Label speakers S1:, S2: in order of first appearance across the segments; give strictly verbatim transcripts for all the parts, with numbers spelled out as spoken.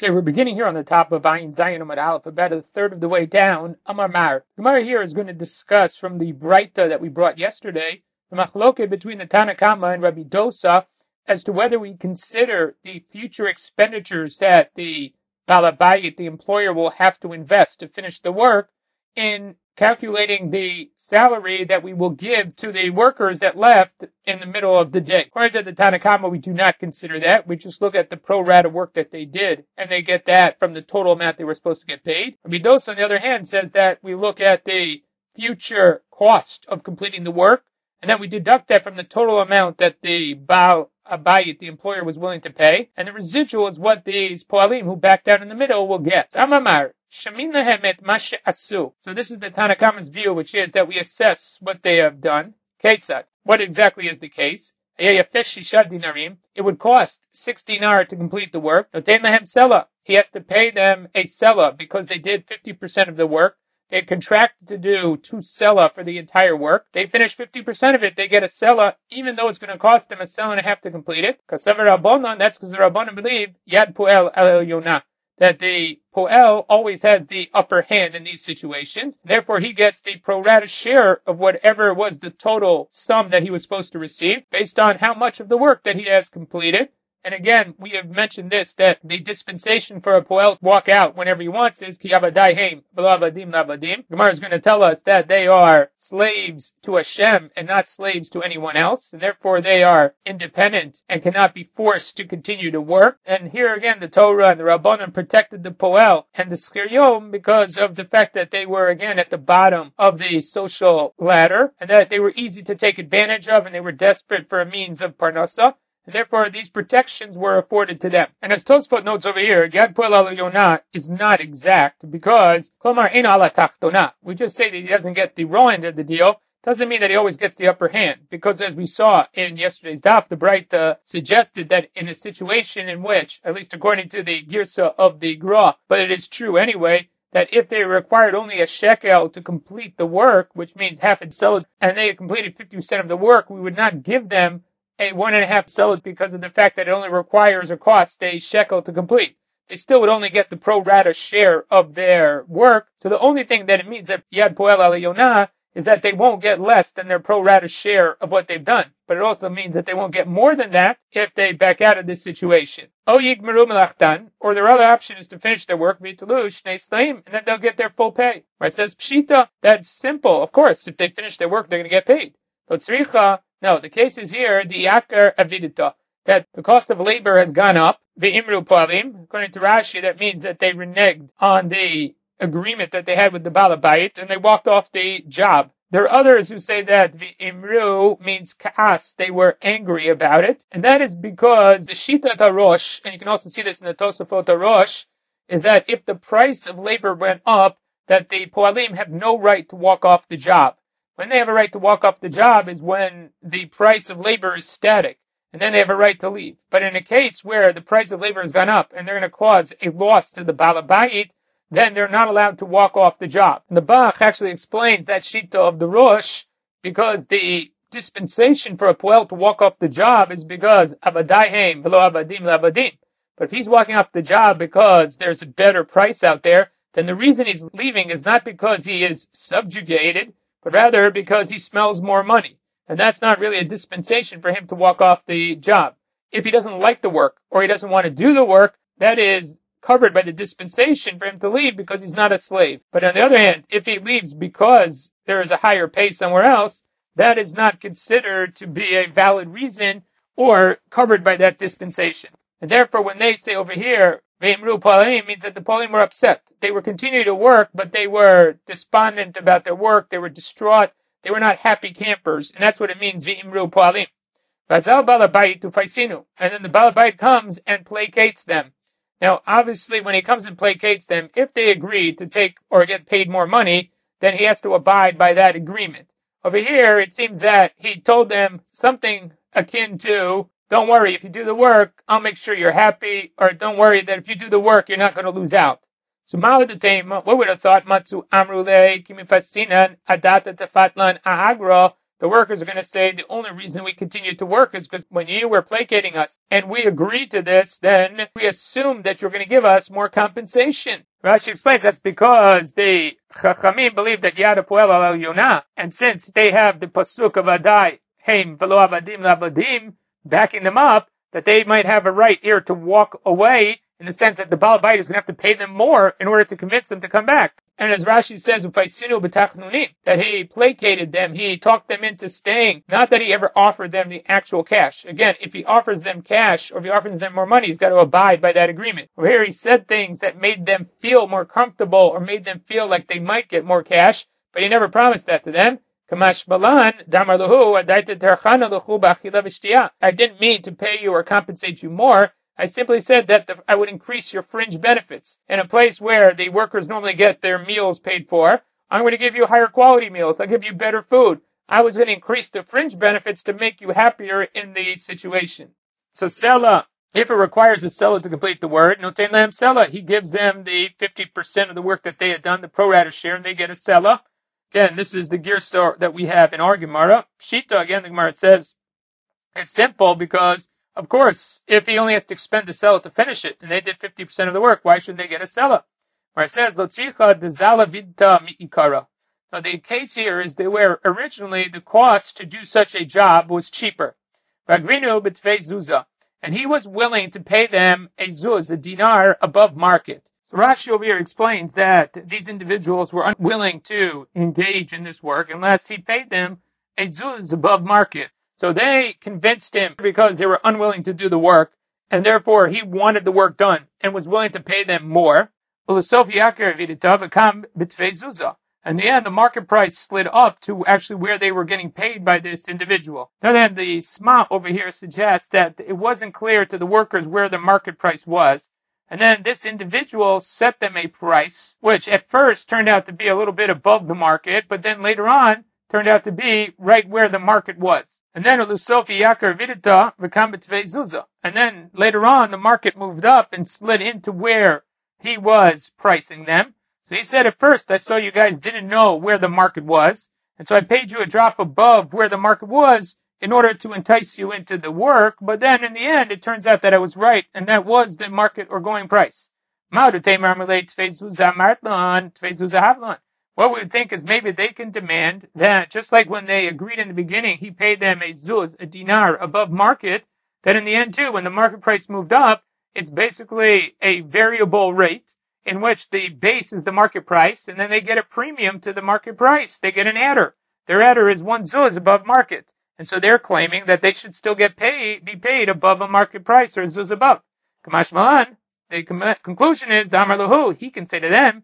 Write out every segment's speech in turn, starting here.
S1: Okay, we're beginning here on the top of Ayin Zayin Amud Aleph, about a third of the way down. Amar Mar. Gemara here is going to discuss from the Breita that we brought yesterday, the machloket between the Tana Kama and Rabbi Dosa, as to whether we consider the future expenditures that the Balabayit, the employer, will have to invest to finish the work in calculating the salary that we will give to the workers that left in the middle of the day. Whereas at the Tana Kama, we do not consider that. We just look at the pro rata work that they did, and they get that from the total amount they were supposed to get paid. Rabbi Dosa, on the other hand, says that we look at the future cost of completing the work, and then we deduct that from the total amount that the Baal Abayit, the employer, was willing to pay, and the residual is what these Poalim who backed out in the middle will get. Amamar. So this is the Tana Kama's view, which is that we assess what they have done. Ketzad. What exactly is the case? It would cost six dinar to complete the work. He has to pay them a sela because they did fifty percent of the work. They contracted to do two sela for the entire work. They finish fifty percent of it. They get a sela, even though it's going to cost them a sela and a half to complete it. That's because the Rabbanan believe Yad Poel El Yonah, that the Poel always has the upper hand in these situations. Therefore, he gets the pro rata share of whatever was the total sum that he was supposed to receive based on how much of the work that he has completed. And again, we have mentioned this, that the dispensation for a Poel to walk out whenever he wants is Ki Abadai Heim, V'lo Avadim Lavadim. Gemara is going to tell us that they are slaves to Hashem and not slaves to anyone else, and therefore they are independent and cannot be forced to continue to work. And here again, the Torah and the Rabbanan protected the Poel and the Skiryom because of the fact that they were again at the bottom of the social ladder, and that they were easy to take advantage of, and they were desperate for a means of Parnasa. And therefore, these protections were afforded to them. And as Tosfot notes over here, Yad Poel Al Yonah is not exact because Klomar Ein Ala Tachtona. We just say that he doesn't get the raw end of the deal. Doesn't mean that he always gets the upper hand. Because as we saw in yesterday's daf, the Breita suggested that in a situation in which, at least according to the Girsa of the Gra, but it is true anyway, that if they required only a shekel to complete the work, which means half a seled, and they had completed fifty percent of the work, we would not give them a one and a half seled because of the fact that it only requires or costs a shekel to complete. They still would only get the pro rata share of their work. So the only thing that it means that Yad Poel Al Yonah is that they won't get less than their pro rata share of what they've done. But it also means that they won't get more than that if they back out of this situation. O Yigmeru Melachtan, or their other option is to finish their work, V'Tulush Shnei Slaim, and then they'll get their full pay. Where it says Pshita, that's simple. Of course, if they finish their work, they're going to get paid. So Tzricha, no, the case is here, the Yakar Avidita, that the cost of labor has gone up. The Imru Poalim, according to Rashi, that means that they reneged on the agreement that they had with the Balabayit, and they walked off the job. There are others who say that the Imru means Ka'as, they were angry about it, and that is because the Shita Tarosh, and you can also see this in the Tosafot Tarosh, is that if the price of labor went up, that the Poalim have no right to walk off the job. When they have a right to walk off the job is when the price of labor is static, and then they have a right to leave. But in a case where the price of labor has gone up and they're going to cause a loss to the Balabayit, then they're not allowed to walk off the job. And the Bach actually explains that Shita of the Rosh because the dispensation for a Poel to walk off the job is because Abadai Heim, V'lo Avadim Lavadim. But if he's walking off the job because there's a better price out there, then the reason he's leaving is not because he is subjugated, but rather because he smells more money. And that's not really a dispensation for him to walk off the job. If he doesn't like the work, or he doesn't want to do the work, that is covered by the dispensation for him to leave because he's not a slave. But on the other hand, if he leaves because there is a higher pay somewhere else, that is not considered to be a valid reason or covered by that dispensation. And therefore, when they say over here, Ve'imru Poalim, means that the Poalim were upset. They were continuing to work, but they were despondent about their work. They were distraught. They were not happy campers. And that's what it means, Ve'imru Poalim. Vazal Balabayit Ufaisinu. And then the Balabayit comes and placates them. Now, obviously, when he comes and placates them, if they agree to take or get paid more money, then he has to abide by that agreement. Over here, it seems that he told them something akin to, don't worry, if you do the work, I'll make sure you're happy, or don't worry that if you do the work, you're not going to lose out. So, what would have thought, Matsu Amrule, Kimifasinan, Adata Tafatlan, Ahagra, the workers are going to say the only reason we continue to work is because when you were placating us and we agreed to this, then we assumed that you're going to give us more compensation. Rashi explains that's because the Chachamim believe that Yad Poel al Yonah, and since they have the pasuk of Adai, Heim velo avadim labadim, backing them up, that they might have a right here to walk away, in the sense that the Baal Bayit is going to have to pay them more in order to convince them to come back. And as Rashi says, that he placated them, he talked them into staying, not that he ever offered them the actual cash. Again, if he offers them cash, or if he offers them more money, he's got to abide by that agreement. Or here he said things that made them feel more comfortable, or made them feel like they might get more cash, but he never promised that to them. I didn't mean to pay you or compensate you more. I simply said that the, I would increase your fringe benefits. In a place where the workers normally get their meals paid for, I'm going to give you higher quality meals. I'll give you better food. I was going to increase the fringe benefits to make you happier in the situation. So Sela, if it requires a seller to complete the word, noten lehem Sela, he gives them the fifty percent of the work that they had done, the pro rata share, and they get a Sela. Again, this is the Girsa that we have in our Gemara. Shita, again, the Gemara says, it's simple because, of course, if he only has to expend the seller to finish it, and they did fifty percent of the work, why should they get a seller? Where it says, Lotzricha dezala vidta mi'ikara. Now, the case here is that where originally the cost to do such a job was cheaper. Vagrinu b'tvei zuzah. And he was willing to pay them a zuz, a dinar, above market. So Rashi over here explains that these individuals were unwilling to engage in this work unless he paid them a zuz above market. So they convinced him because they were unwilling to do the work, and therefore he wanted the work done and was willing to pay them more. In the end, the market price slid up to actually where they were getting paid by this individual. Now then, the Sma over here suggests that it wasn't clear to the workers where the market price was. And then this individual set them a price, which at first turned out to be a little bit above the market, but then later on turned out to be right where the market was. And then and then later on the market moved up and slid into where he was pricing them. So he said, at first I saw you guys didn't know where the market was, and so I paid you a drop above where the market was in order to entice you into the work, but then in the end it turns out that I was right, and that was the market or going price. What we would think is maybe they can demand that, just like when they agreed in the beginning, he paid them a zuz, a dinar, above market, that in the end too, when the market price moved up, it's basically a variable rate in which the base is the market price, and then they get a premium to the market price. They get an adder. Their adder is one zuz above market. And so they're claiming that they should still get paid, be paid above a market price or a zuz above. Kamash Malan, the com- conclusion is, Damar Lahu, he can say to them,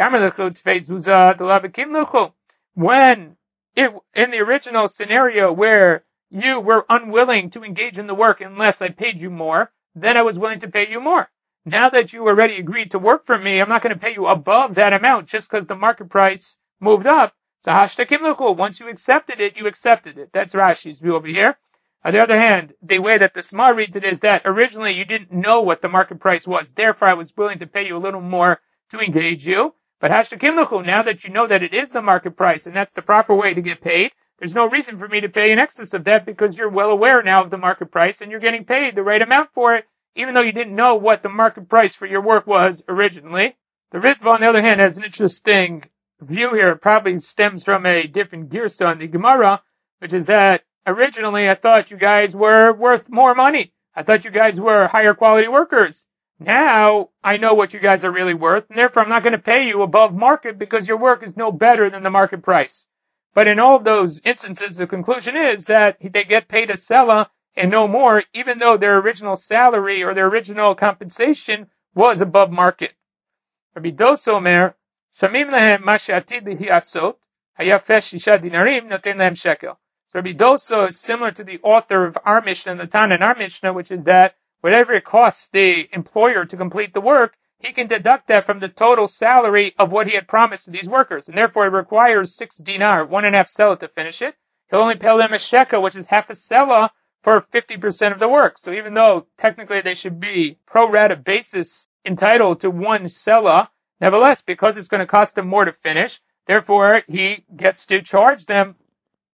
S1: when, it, in the original scenario where you were unwilling to engage in the work unless I paid you more, then I was willing to pay you more. Now that you already agreed to work for me, I'm not going to pay you above that amount just because the market price moved up. So once you accepted it, you accepted it. That's Rashi's view over here. On the other hand, the way that the Sma reads it is that originally you didn't know what the market price was. Therefore, I was willing to pay you a little more to engage you. But now that you know that it is the market price and that's the proper way to get paid, there's no reason for me to pay in excess of that because you're well aware now of the market price and you're getting paid the right amount for it, even though you didn't know what the market price for your work was originally. The Ritva, on the other hand, has an interesting view here. It probably stems from a different girsa in the Gemara, which is that originally I thought you guys were worth more money. I thought you guys were higher quality workers. Now I know what you guys are really worth, and therefore I'm not going to pay you above market because your work is no better than the market price. But in all of those instances, the conclusion is that they get paid a sela and no more, even though their original salary or their original compensation was above market. Rabbi Dosa Omer, Shamim lehem ma she'atid lihiasot, hayafesh shisha dinarim, noten lehem shekel. Rabbi Dosa is similar to the author of our Mishnah, the Tana in our Mishnah, which is that whatever it costs the employer to complete the work, he can deduct that from the total salary of what he had promised to these workers. And therefore it requires six dinar, one and a half selah to finish it. He'll only pay them a shekel, which is half a selah, for fifty percent of the work. So even though technically they should be pro rata basis entitled to one selah, nevertheless, because it's going to cost them more to finish, therefore he gets to charge them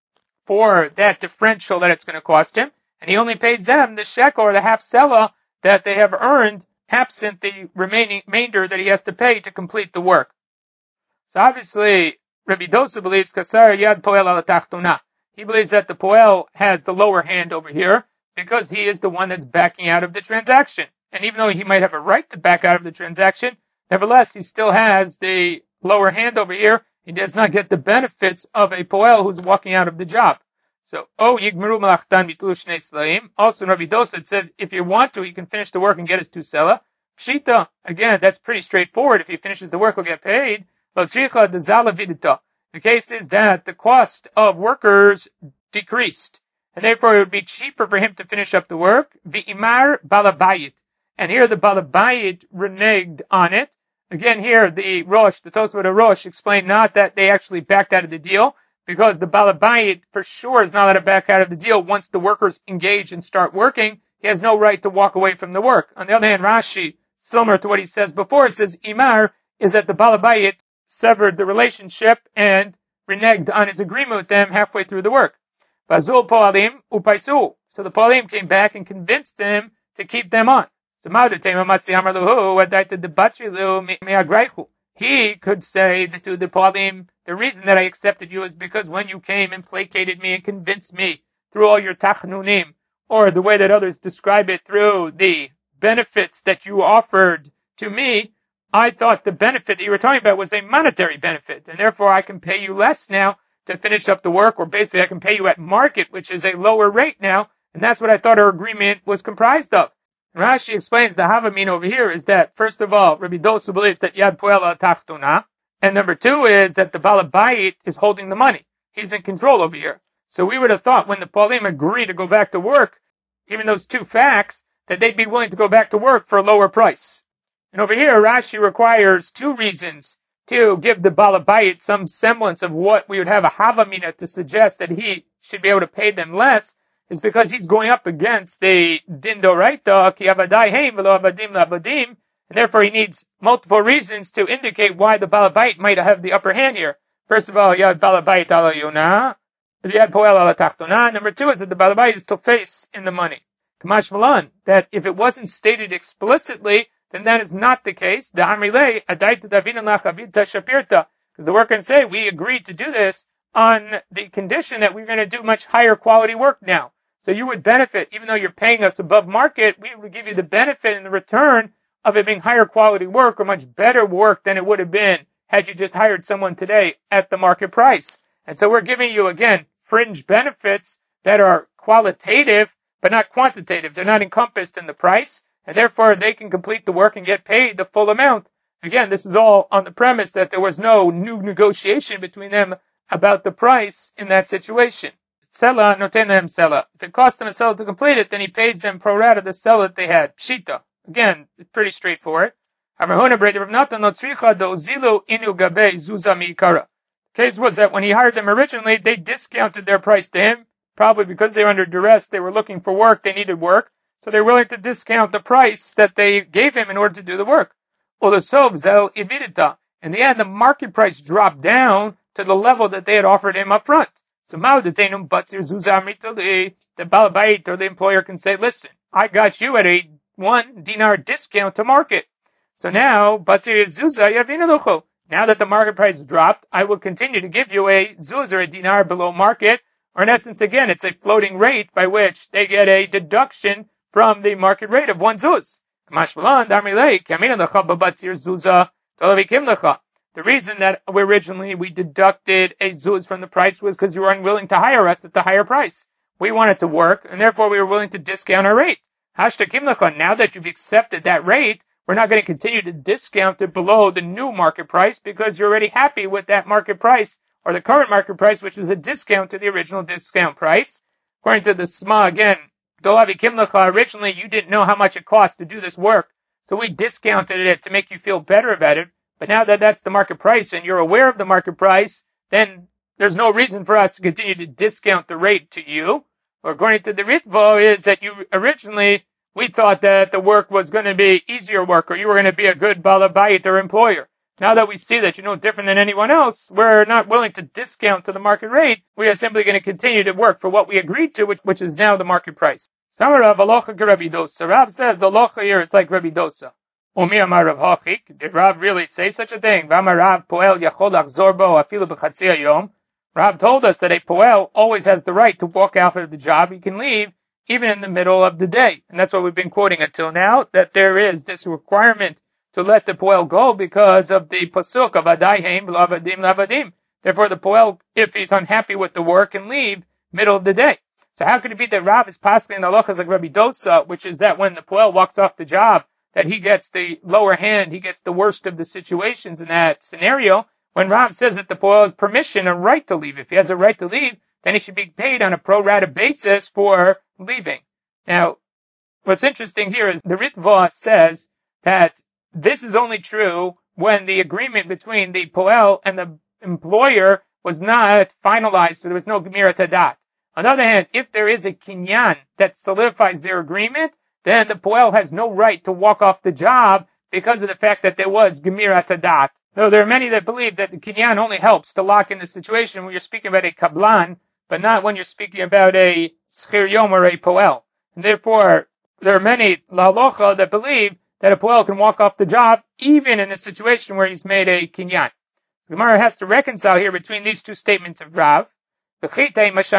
S1: for that differential that it's going to cost him, and he only pays them the shekel or the half selah that they have earned, absent the remaining remainder that he has to pay to complete the work. So obviously, Rabbi Dosa believes kasar yad poel al tachtuna. He believes that the poel has the lower hand over here because he is the one that's backing out of the transaction. And even though he might have a right to back out of the transaction, nevertheless, he still has the lower hand over here. He does not get the benefits of a poel who's walking out of the job. So, oh, yigmeru malachtan bitlu shnei slaim. Also, in Rabbi Dosa, it says if you want to, he can finish the work and get his two selah. Pshita, again, that's pretty straightforward. If he finishes the work, he'll get paid. The case is that the cost of workers decreased, and therefore it would be cheaper for him to finish up the work. V'imar balabayit. And here the balabayit reneged on it. Again, here the Rosh, the Tosfot Rosh, explained not that they actually backed out of the deal, because the balabayit for sure is not allowed to back out of the deal once the workers engage and start working. He has no right to walk away from the work. On the other hand, Rashi, similar to what he says before, it says Imar is that the balabayit severed the relationship and reneged on his agreement with them halfway through the work. Vazul poalim upaisu. So the poalim came back and convinced him to keep them on. So he could say to the poalim, the reason that I accepted you is because when you came and placated me and convinced me through all your tachnunim, or the way that others describe it, through the benefits that you offered to me, I thought the benefit that you were talking about was a monetary benefit, and therefore I can pay you less now to finish up the work, or basically I can pay you at market, which is a lower rate now, and that's what I thought our agreement was comprised of. And Rashi explains the Havamin over here is that, first of all, Rabbi Dosu believes that Yad Poel al Tachtuna, and number two is that the Balabayit is holding the money. He's in control over here. So we would have thought when the Polim agree to go back to work, given those two facts, that they'd be willing to go back to work for a lower price. And over here, Rashi requires two reasons to give the Balabayit some semblance of what we would have a Havamina to suggest that he should be able to pay them less, is because he's going up against the Din Doraita, Ki Avadai Heim V'lo Avadim L'Avadim, and therefore he needs multiple reasons to indicate why the Balabayit might have the upper hand here. First of all, Yad Balabayit ala Yonah, Yad Poel ala Tachtona. Number two is that the Balabayit is to face in the money. Kamash Malan, that if it wasn't stated explicitly, then that is not the case. The Amrilei, Adaita Davinan Lachavita Shapirta. Because the worker can say, we agreed to do this on the condition that we're going to do much higher quality work now. So you would benefit, even though you're paying us above market, we would give you the benefit in the return of it being higher quality work or much better work than it would have been had you just hired someone today at the market price. And so we're giving you, again, fringe benefits that are qualitative, but not quantitative. They're not encompassed in the price, and therefore they can complete the work and get paid the full amount. Again, this is all on the premise that there was no new negotiation between them about the price in that situation. Sela noten lehem sela. If it cost them a sela to complete it, then he pays them pro rata the sela that they had. Pshita. Again, it's pretty straightforward. The case was that when he hired them originally, they discounted their price to him, probably because they were under duress, they were looking for work, they needed work, so they're willing to discount the price that they gave him in order to do the work. In the end, the market price dropped down to the level that they had offered him up front. So the Balabayit or the employer can say, listen, I got you at a one dinar discount to market. So now, now that the market price dropped, I will continue to give you a zuz or a dinar below market, or in essence, again, it's a floating rate by which they get a deduction from the market rate of one zuz. The reason that we originally we deducted a zuz from the price was because you were unwilling to hire us at the higher price. We wanted to work, and therefore we were willing to discount our rate. Now that you've accepted that rate, we're not going to continue to discount it below the new market price because you're already happy with that market price, or the current market price, which is a discount to the original discount price. According to the Sma, again, originally you didn't know how much it cost to do this work, so we discounted it to make you feel better about it. But now that that's the market price and you're aware of the market price, then there's no reason for us to continue to discount the rate to you. Or according to the Ritvo is that you originally, we thought that the work was going to be easier work, or you were going to be a good Balabayit or employer. Now that we see that you're no different than anyone else, we're not willing to discount to the market rate. We are simply going to continue to work for what we agreed to, which, which is now the market price. Rav Rav says the locha here is like Rabbi Dosa. Umi amar Rav Hachik, did Rav really say such a thing? Rav poel yachol achzor bo afilu b'chatzi hayom. Rav told us that a poel always has the right to walk out of the job. He can leave even in the middle of the day. And that's what we've been quoting until now, that there is this requirement to let the poel go because of the pasuk of adayhem lavadim lavadim. Therefore the poel, if he's unhappy with the work, can leave middle of the day. So how could it be that Rav is passing in the halachas like Rabbi Dosa, which is that when the poel walks off the job, that he gets the lower hand, he gets the worst of the situations in that scenario, when Rav says that the poel has permission, a right to leave. If he has a right to leave, then he should be paid on a pro rata basis for leaving. Now, what's interesting here is the Ritva says that this is only true when the agreement between the poel and the employer was not finalized, so there was no Gemirat Hadat. On the other hand, if there is a kinyan that solidifies their agreement, then the poel has no right to walk off the job because of the fact that there was Gemirat Hadat. Though there are many that believe that the kinyan only helps to lock in the situation when you're speaking about a kablan, but not when you're speaking about a schir yom or a poel. And therefore, there are many la'alocha that believe that a poel can walk off the job even in a situation where he's made a kinyan. The Gemara has to reconcile here between these two statements of Rav. Maybe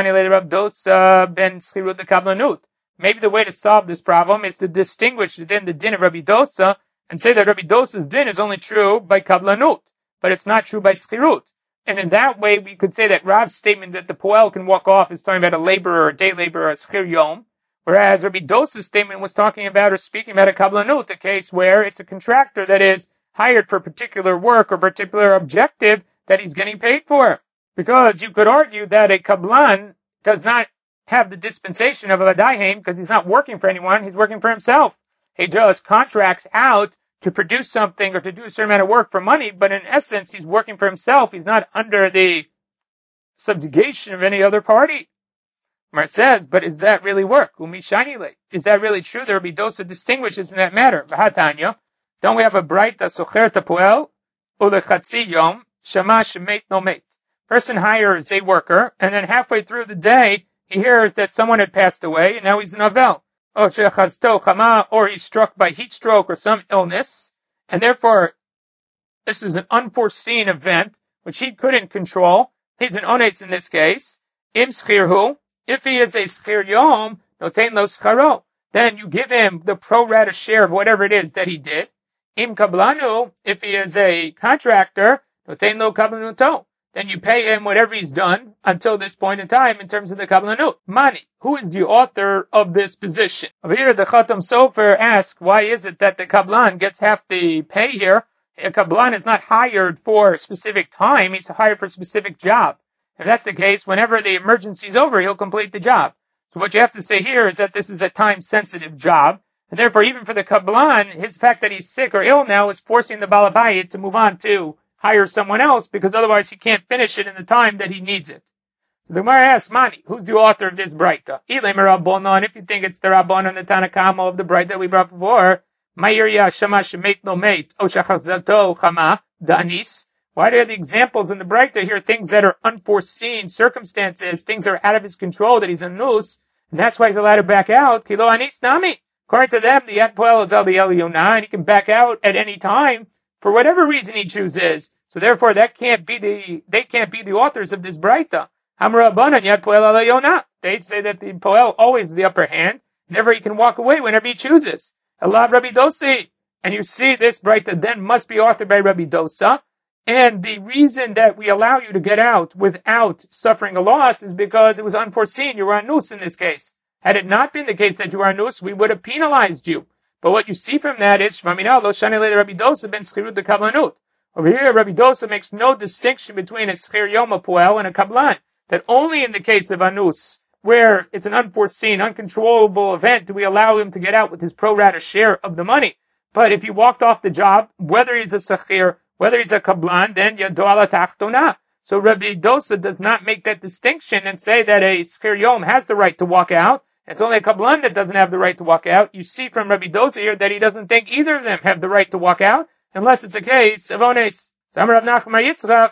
S1: the way to solve this problem is to distinguish within the din of Rabbi Dosa and say that Rabbi Dosa's din is only true by kablanut, but it's not true by schirut. And in that way, we could say that Rav's statement that the poel can walk off is talking about a laborer, a day laborer, a schir yom, whereas Rabbi Dosa's statement was talking about or speaking about a kablanut, a case where it's a contractor that is hired for particular work or particular objective that he's getting paid for. Because you could argue that a kablan does not have the dispensation of a vadayim because he's not working for anyone, he's working for himself. He just contracts out to produce something or to do a certain amount of work for money, but in essence, he's working for himself. He's not under the subjugation of any other party. Mar says, but is that really work? Umishanile. Is that really true? There will be Dosa distinguishes in that matter. V'hatanya. Don't we have a bright socher tapuel ulechatzi yom shama shemeit no meit? Person hires a worker, and then halfway through the day, he hears that someone had passed away, and now he's an avel. Or he's struck by heat stroke or some illness, and therefore, this is an unforeseen event, which he couldn't control. He's an ones in this case. Im schirhu, if he is a schir yom, notain lo scharo, then you give him the pro rata share of whatever it is that he did. Im kablanu, if he is a contractor, notain lo kablanuto, then you pay him whatever he's done until this point in time in terms of the kablanut. Mani, who is the author of this position? Over here, the Khatam Sofer asks, why is it that the kablan gets half the pay here? A kablan is not hired for a specific time, he's hired for a specific job. If that's the case, whenever the emergency is over, he'll complete the job. So what you have to say here is that this is a time-sensitive job, and therefore even for the kablan, his fact that he's sick or ill now is forcing the balabayit to move on to hire someone else, because otherwise he can't finish it in the time that he needs it. So the Gemara asks, Mani, who's the author of this Braita? And if you think it's the Rabbanon, the Tanakama of the Braita that we brought before, Ma'irya Shama Shemet No Meit, O Shachazato Chama, Danis. Why are the examples in the Braita here things that are unforeseen circumstances, things that are out of his control, that he's a nus, and that's why he's allowed to back out? Kilo Anis Nami. According to them, the Yad Poel is El Yonah, and he can back out at any time, for whatever reason he chooses. So therefore, that can't be the, they can't be the authors of this Braita. Hamra Abanan Yad Poel ala Yonah. They say that the Poel always is the upper hand. Never he can walk away whenever he chooses. Allah Rabbi Dosi. And you see this Braita then must be authored by Rabbi Dosa. And the reason that we allow you to get out without suffering a loss is because it was unforeseen. You were a nus in this case. Had it not been the case that you were a nus, we would have penalized you. But what you see from that is, Shmamina lo shani le Rabbi Dosa ben schirut de kablanut. Over here, Rabbi Dosa makes no distinction between a schir yom poel and a kablan. That only in the case of anus, where it's an unforeseen, uncontrollable event, do we allow him to get out with his pro rata share of the money. But if he walked off the job, whether he's a sachir, whether he's a kablan, then yado ala tachtona. So Rabbi Dosa does not make that distinction and say that a schir yom has the right to walk out. It's only a kablan that doesn't have the right to walk out. You see from Rabbi Dosa here that he doesn't think either of them have the right to walk out, unless it's a case of ones. The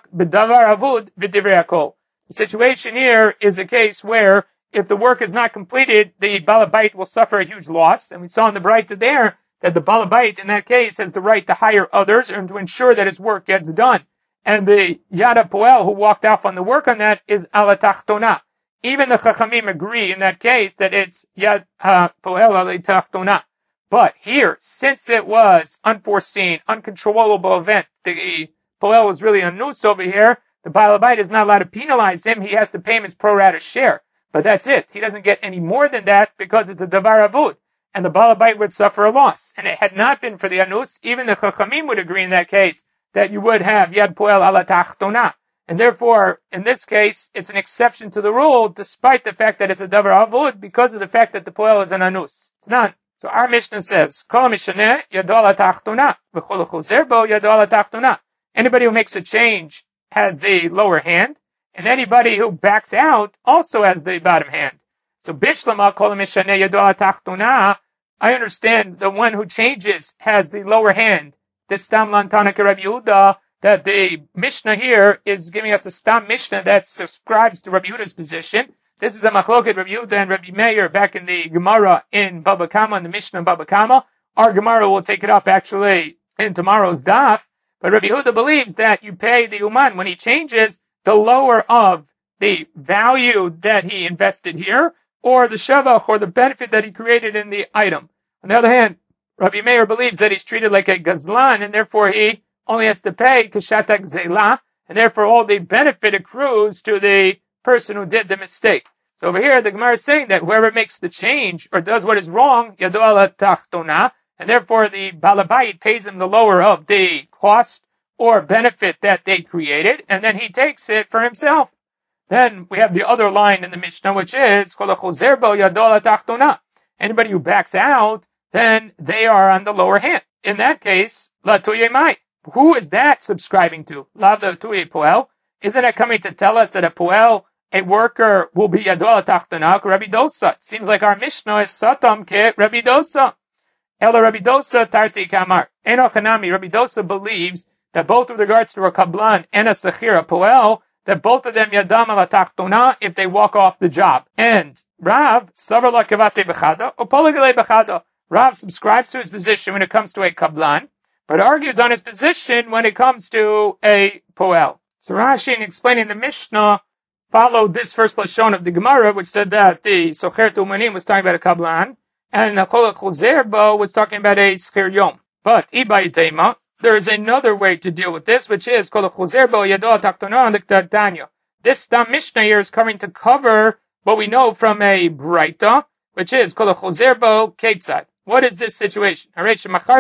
S1: situation here is a case where if the work is not completed, the balabait will suffer a huge loss. And we saw in the Braita there that the balabait in that case has the right to hire others and to ensure that his work gets done. And the Yad Poel who walked off on the work on that is ala tachtona. Even the Chachamim agree in that case that it's Yad Poel ala tachtona. But here, since it was unforeseen, uncontrollable event, the Poel was really anus over here, the balabait is not allowed to penalize him. He has to pay him his pro rata share. But that's it. He doesn't get any more than that because it's a davar avud. And the balabait would suffer a loss. And it had not been for the anus, even the Chachamim would agree in that case that you would have Yad Poel ala tachtona. And therefore, in this case, it's an exception to the rule, despite the fact that it's a davar avud, because of the fact that the Poel is an anus. It's not. So our Mishnah says, Kol mishaneh yado ala tachtona, v'chol chozer bo yado ala tachtona. Anybody who makes a change has the lower hand, and anybody who backs out also has the bottom hand. So bishlama kol mishaneh yado ala tachtona. I understand the one who changes has the lower hand. This stam lantana ke Rabbi Yehuda, that the Mishnah here is giving us a stam Mishnah that subscribes to Rabbi Yehuda's position. This is a machloket Rabbi Yehuda and Rabbi Meir back in the Gemara in Baba Kama, in the Mishnah in Baba Kama. Our Gemara will take it up actually in tomorrow's daf. But Rabbi Yehuda believes that you pay the uman when he changes the lower of the value that he invested here, or the shavach, or the benefit that he created in the item. On the other hand, Rabbi Meir believes that he's treated like a gazlan, and therefore he only has to pay kashatak zela, and therefore all the benefit accrues to the person who did the mistake. So over here, the Gemara is saying that whoever makes the change, or does what is wrong, yado ala tachtona, and therefore the balabait pays him the lower of the cost or benefit that they created, and then he takes it for himself. Then we have the other line in the Mishnah, which is kol chozer bo yado ala tachtona. Anybody who backs out, then they are on the lower hand. In that case, la tuye mai. Who is that subscribing to? La tuye poel. Isn't it coming to tell us that a poel, a worker, will be yado ala tachtona ke Rabbi Dosa? It seems like our Mishnah is satam ke Rabbi Dosa. Ela Rabbi Dosa tarti kamar. Eno chanami. Rabbi Dosa believes that both with regards to a kablan and a sechir, a poel, that both of them yadam ala tachtona if they walk off the job. And Rav savar la kavate bechada or poligale bechada. Rav subscribes to his position when it comes to a kablan, but argues on his position when it comes to a poel. So Rashi, in explaining the Mishnah, followed this first lashon of the Gemara, which said that the socher tumanim was talking about a kablan, and the kol chozer bo was talking about a schir yom. But ibai teima, there is another way to deal with this, which is kol chozer bo yado tachtona l'ktanya. This stam Mishnah here is coming to cover what we know from a Braita, which is kol chozer bo ketzad. What is this situation? A person bought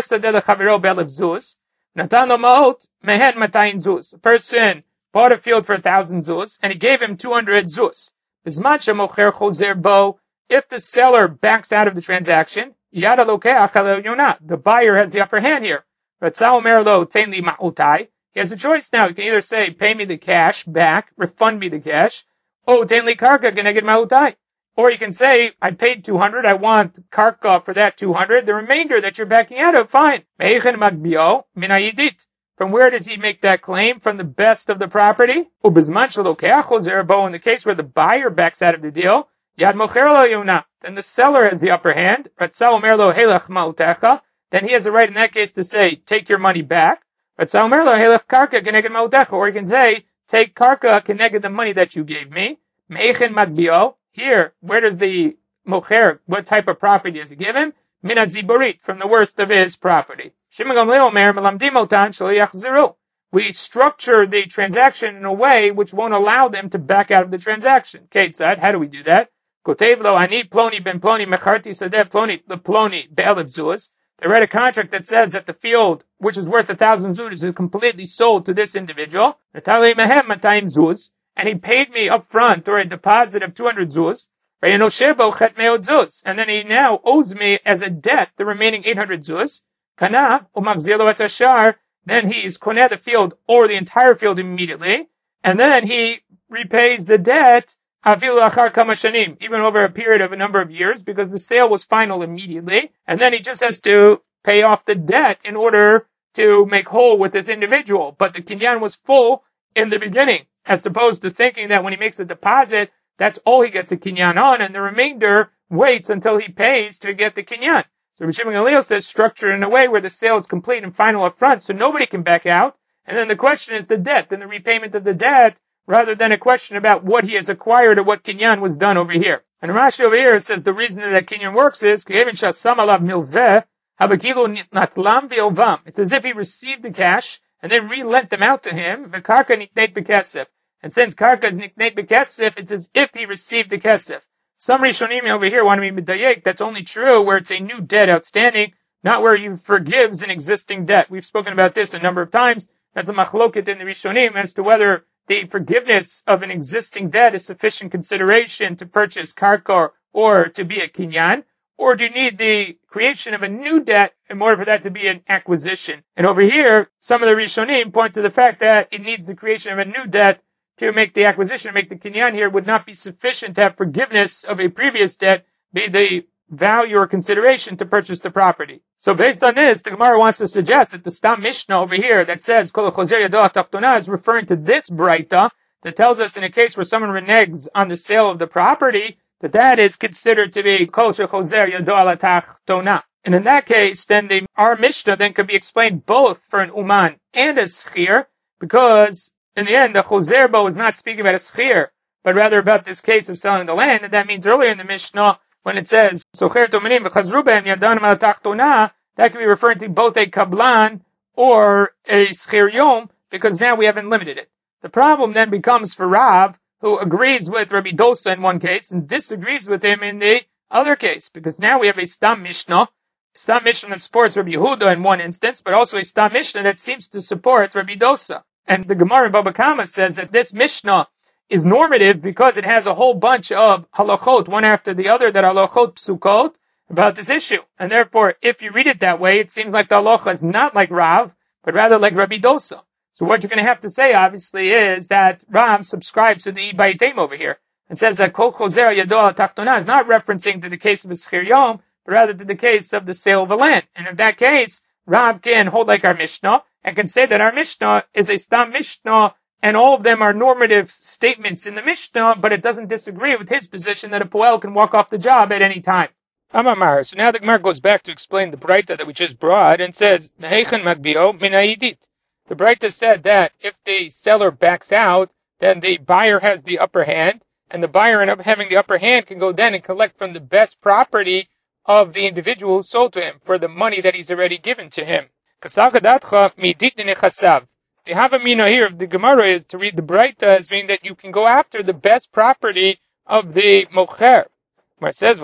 S1: a field for a thousand zuz, and he gave him two hundred zuz. If the seller backs out of the transaction, the buyer has the upper hand here. He has a choice now. He can either say, pay me the cash back, refund me the cash, or you can say, I paid two hundred, I want karka for that two hundred, the remainder that you're backing out of, fine. From where does he make that claim? From the best of the property? In the case where the buyer backs out of the deal, then the seller has the upper hand. Then he has the right in that case to say, take your money back. Or he can say, take karka keneged the money that you gave me. Here, where does the mocher, what type of property does he give him? Mina ziborit, from the worst of his property. We structure the transaction in a way which won't allow them to back out of the transaction. Ketzad, how do we do that? Kotevlo ani ploni ben ploni mecharti sadeh ploni the ploni be'elev zuz. They read a contract that says that the field, which is worth a thousand zuz, is completely sold to this individual. Natali mehem matayim zuz. And he paid me up front, or a deposit of two hundred zuz. And then he now owes me as a debt the remaining eight hundred zuz. Kana, umagzilo et ashar. Then he is koneh the field, or the entire field immediately. And then he repays the debt, afilu achar kama shanim, even over a period of a number of years, because the sale was final immediately. And then he just has to pay off the debt in order to make whole with this individual. But the kinyan was full in the beginning, as opposed to thinking that when he makes the deposit, that's all he gets a kinyan on, and the remainder waits until he pays to get the kinyan. So Rabbi Shimon Gamliel says structure in a way where the sale is complete and final up front, so nobody can back out. And then the question is the debt and the repayment of the debt, rather than a question about what he has acquired or what kinyan was done over here. And Rashi over here says the reason that kinyan works is it's as if he received the cash and then re-lent them out to him. And since karka is nikneit bekesef, it's as if he received the kesef. Some Rishonim over here want to be medayek. That's only true where it's a new debt outstanding, not where he forgives an existing debt. We've spoken about this a number of times. That's a machloket in the Rishonim as to whether the forgiveness of an existing debt is sufficient consideration to purchase karka or to be a kinyan, or do you need the creation of a new debt in order for that to be an acquisition? And over here, some of the Rishonim point to the fact that it needs the creation of a new debt to make the acquisition, make the kinyan here would not be sufficient to have forgiveness of a previous debt be the value or consideration to purchase the property. So based on this, the Gemara wants to suggest that the Stam Mishnah over here that says Kol Chozer Yado Tachtona is referring to this Braita that tells us in a case where someone reneges on the sale of the property, that that is considered to be Kol Chozer Yado Tachtona. And in that case, then the, our Mishnah then could be explained both for an Uman and a Schir, because in the end, the Chozer Bo is not speaking about a Schir, but rather about this case of selling the land. And that means earlier in the Mishnah, when it says, Socher Tomenim v'chazru behem yadan al tachtona, that could be referring to both a Kablan or a Schir Yom, because now we haven't limited it. The problem then becomes for Rav, who agrees with Rabbi Dosa in one case and disagrees with him in the other case, because now we have a Stam Mishnah, Stam Mishnah that supports Rabbi Yehuda in one instance, but also a Stam Mishnah that seems to support Rabbi Dosa. And the Gemara in Baba Kama says that this Mishnah is normative because it has a whole bunch of halachot, one after the other, that halachot psukot, about this issue. And therefore, if you read it that way, it seems like the halacha is not like Rav, but rather like Rabbi Dosa. So what you're going to have to say, obviously, is that Rav subscribes to the Ibayitim over here, and says that Kol Chozer Yado al Tachtona is not referencing to the case of a Schir Yom, but rather to the case of the sale of a land. And in that case, Rav can hold like our Mishnah, and can say that our Mishnah is a Stam Mishnah, and all of them are normative statements in the Mishnah, but it doesn't disagree with his position that a Poel can walk off the job at any time. Amamar. So now the Gemara goes back to explain the Braita that we just brought, and says, Mehechen Magbio Minayidit. The Braita said that if the seller backs out, then the buyer has the upper hand, and the buyer, in having the upper hand, can go then and collect from the best property of the individual who sold to him for the money that he's already given to him. The Havamina here of the Gemara is to read the Braita as being that you can go after the best property of the Mocher. Where it says,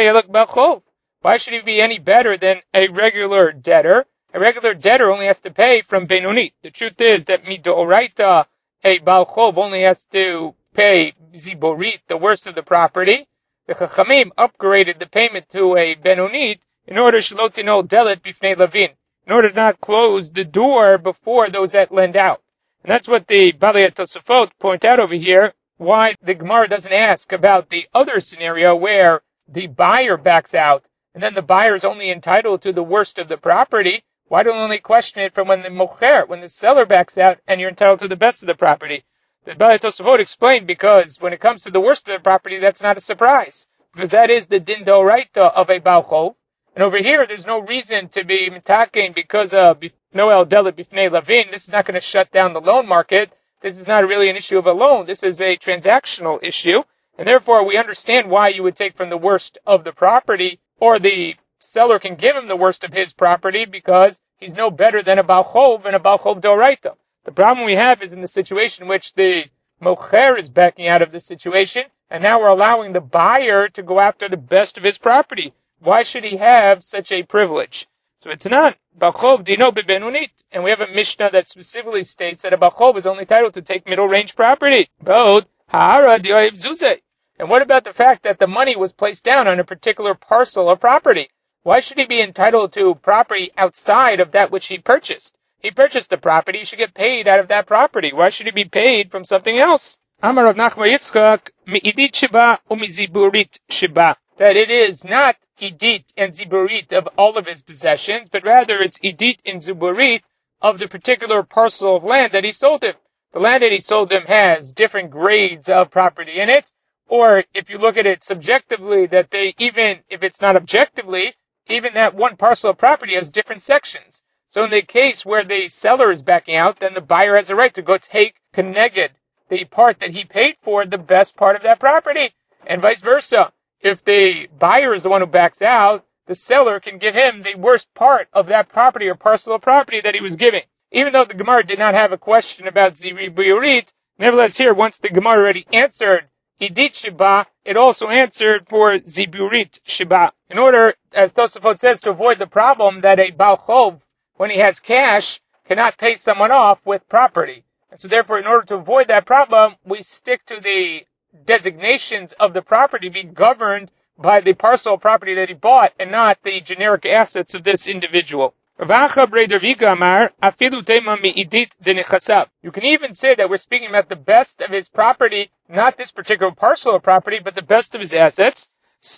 S1: why should he be any better than a regular debtor? A regular debtor only has to pay from Benonit. The truth is that Midoraita, a Baal Chov only has to pay Ziborit, the worst of the property. The Chachamim upgraded the payment to a Benonit in order Shalotino Delet Bifnei Lavin, in order to not close the door before those that lend out. And that's what the Balei Tosafot point out over here, why the Gemara doesn't ask about the other scenario where the buyer backs out, and then the buyer is only entitled to the worst of the property. Why don't we only question it from when the mocher, when the seller backs out, and you're entitled to the best of the property? The Balei Tosafot explained because when it comes to the worst of the property, that's not a surprise, because that is the din d'oraita of a Baal Chov. And over here, there's no reason to be mitaking because of Noel Delet Bifnei Lavin. This is not going to shut down the loan market. This is not really an issue of a loan. This is a transactional issue. And therefore, we understand why you would take from the worst of the property, or the seller can give him the worst of his property because he's no better than a Baal Chov and a Baal Chov d'oraita. The problem we have is in the situation in which the mocher is backing out of this situation, and now we're allowing the buyer to go after the best of his property. Why should he have such a privilege? So it's not Baal Chov dino bebenunit, and we have a Mishnah that specifically states that a Baal Chov is only entitled to take middle range property. But ha'ara dioyev zuzeh. And what about the fact that the money was placed down on a particular parcel of property? Why should he be entitled to property outside of that which he purchased? He purchased the property, he should get paid out of that property. Why should he be paid from something else? Amar Rav Nachman Yitzchak mi'idit sheba u'miziburit sheba. That it is not idit and ziburit of all of his possessions, but rather it's idit and ziburit of the particular parcel of land that he sold him. The land that he sold him has different grades of property in it, or if you look at it subjectively, that they, even if it's not objectively, even that one parcel of property has different sections. So in the case where the seller is backing out, then the buyer has a right to go take keneged, the part that he paid for, the best part of that property, and vice versa. If the buyer is the one who backs out, the seller can give him the worst part of that property or parcel of property that he was giving. Even though the Gemara did not have a question about Ziri B'Yorit, nevertheless here, once the Gemara already answered Idit Shiba, it also answered for Ziburit Shiba. In order, as Tosafot says, to avoid the problem that a Baal Chov, when he has cash, cannot pay someone off with property. And so therefore, in order to avoid that problem, we stick to the designations of the property being governed by the parcel of property that he bought and not the generic assets of this individual. You can even say that we're speaking about the best of his property, not this particular parcel of property, but the best of his assets.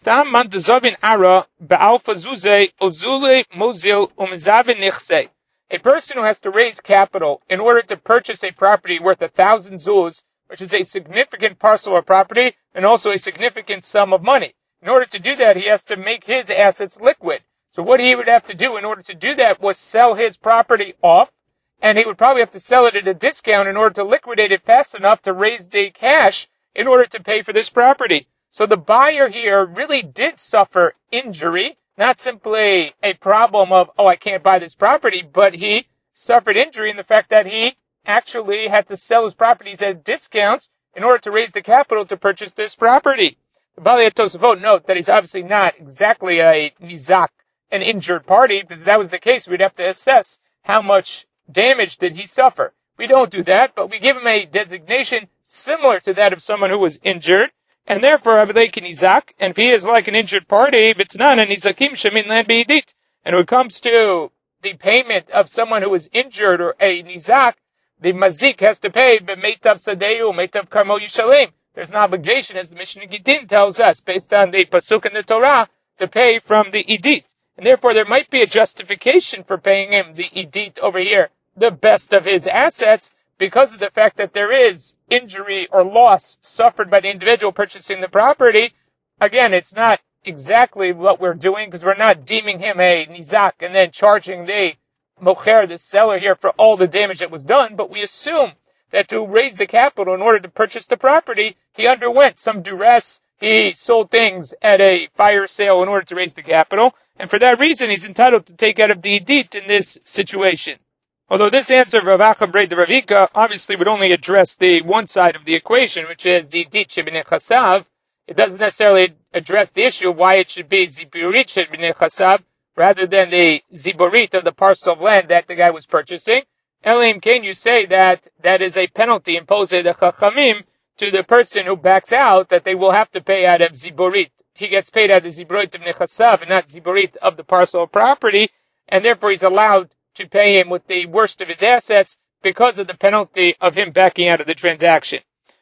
S1: A person who has to raise capital in order to purchase a property worth a thousand zuz, which is a significant parcel of property and also a significant sum of money. In order to do that, he has to make his assets liquid. So what he would have to do in order to do that was sell his property off, and he would probably have to sell it at a discount in order to liquidate it fast enough to raise the cash in order to pay for this property. So the buyer here really did suffer injury, not simply a problem of, oh, I can't buy this property, but he suffered injury in the fact that he actually had to sell his properties at discounts in order to raise the capital to purchase this property. The Bali Tosafot note that he's obviously not exactly a nizak, an injured party, because if that was the case, we'd have to assess how much damage did he suffer. We don't do that, but we give him a designation similar to that of someone who was injured, and therefore, Abalei Nizak, and if he is like an injured party, if it's not a Nizakim Shemin Lan Beidit. And when it comes to the payment of someone who is injured or a Nizak, the Mazik has to pay B'meitav Sadeu, Meitav Karmo Yishalim. There's an obligation, as the Mishnah Gittin tells us, based on the Pasuk in the Torah, to pay from the Idit. And therefore, there might be a justification for paying him the Idit over here, the best of his assets, because of the fact that there is injury or loss suffered by the individual purchasing the property. Again, it's not exactly what we're doing, because we're not deeming him a Nizak and then charging the Mocher, the seller here, for all the damage that was done, but we assume that to raise the capital in order to purchase the property, he underwent some duress, he sold things at a fire sale in order to raise the capital, and for that reason, he's entitled to take out of the Idit in this situation. Although this answer of Rav Acha Brei de Ravika obviously would only address the one side of the equation, which is the Idit Shebnei Chasav, it doesn't necessarily address the issue of why it should be Ziburit Shebnei Chasav, rather than the Ziburit of the parcel of land that the guy was purchasing. Elim, can you say that that is a penalty imposed by the Chachamim to the person who backs out, that they will have to pay out of Ziburit? He gets paid out of Ziburit of Nechasav and not Ziburit of the parcel of property, and therefore he's allowed to pay him with the worst of his assets because of the penalty of him backing out of the transaction.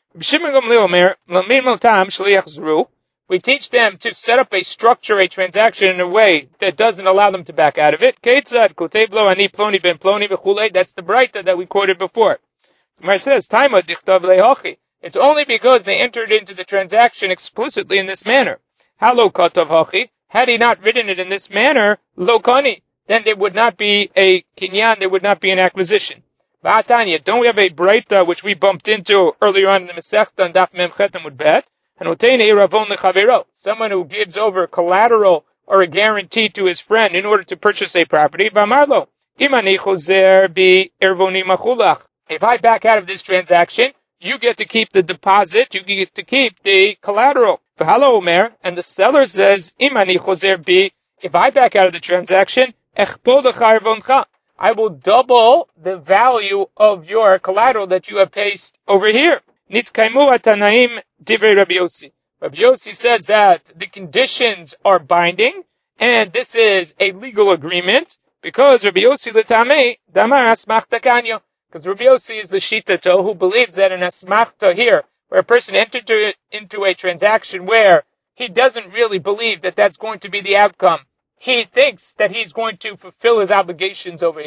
S1: We teach them to set up a structure, a transaction in a way that doesn't allow them to back out of it. That's the Braita that we quoted before. It says, it's only because they entered into the transaction explicitly in this manner. Halo katav hachi. Had he not written it in this manner, lo kani, then there would not be a kinyan, there would not be an acquisition. Ba'atanya, don't we have a Braita which we bumped into earlier on in the Masechta on Daf Mem Chet Amud Bet? Someone who gives over collateral or a guarantee to his friend in order to purchase a property. If I back out of this transaction, you get to keep the deposit, you get to keep the collateral. And the seller says, if I back out of the transaction, I will double the value of your collateral that you have placed over here. Nitkaimu atanaim divrei Rabbi Yossi. Rabbi Yossi says that the conditions are binding, and this is a legal agreement, because Rabbi Yossi l'tamei damar asmachta kanyo. Because Rabbi Yossi is the shitato who believes that an asmachta here, where a person entered into a transaction where he doesn't really believe that that's going to be the outcome. He thinks that he's going to fulfill his obligations over here,